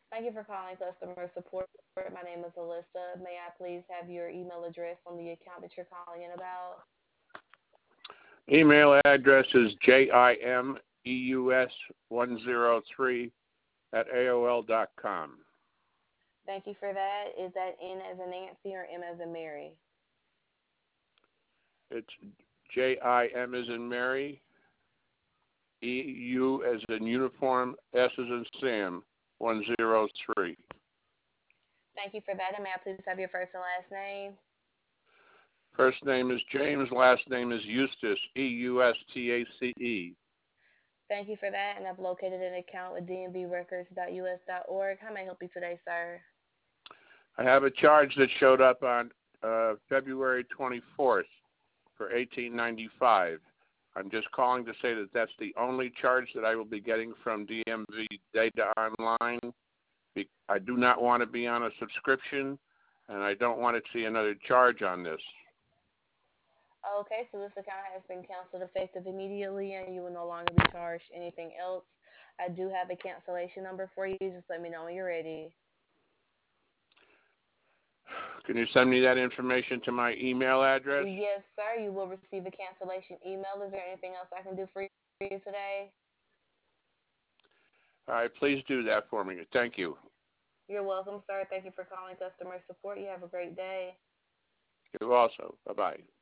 Thank you for calling customer support. My name is Alyssa. May I please have your email address on the account that you're calling in about? Email address is jimeus103 at AOL.com. Thank you for that. Is that N as in Nancy or M as in Mary? It's JIM as in Mary, EU as in uniform, S as in Sam, 103. Thank you for that. And may I please have your first and last name? First name is James, last name is Eustace, EUSTACE. Thank you for that. And I've located an account with dnbrecords.us.org. How may I help you today, sir? I have a charge that showed up on February 24th for $18.95. I'm just calling to say that that's the only charge that I will be getting from DMV Data Online. I do not want to be on a subscription, and I don't want to see another charge on this. Okay, so this account has been canceled effective immediately and you will no longer be charged anything else. I do have a cancellation number for you. Just let me know when you're ready. Can you send me that information to my email address? Yes, sir. You will receive a cancellation email. Is there anything else I can do for you today? All right, please do that for me. Thank you. You're welcome, sir. Thank you for calling customer support. You have a great day. You also. Bye-bye.